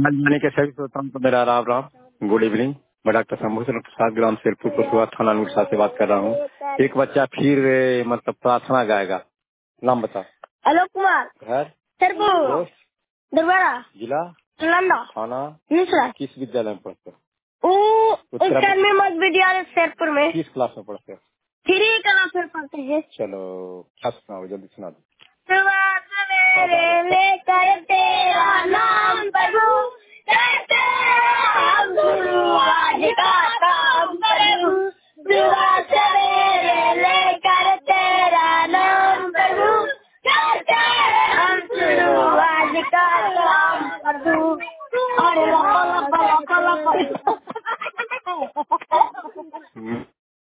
आकाशवाणी के सभी श्रोताओं को मेरा राम राम, गुड इवनिंग। मैं डॉक्टर शंभूषण प्रसाद, ग्राम शेरपुर कोटवा, थाना नुकसा से बात कर रहा हूँ। एक बच्चा फिर मतलब प्रार्थना गाएगा। नाम बता। आलोक कुमार, घर शेरपुर, दरबारा, जिला नालंदा, थाना नुकसा। किस विद्यालय में पढ़ते हो? उत्तर मध्य विद्यालय शेरपुर में। किस क्लास में पढ़ते हो? 3 क्लास में पढ़ते हैं। चलो क्या सुनाओ, जल्दी सुना दो। सुबह सवेरे लेकर तेरा नाम प्रभु,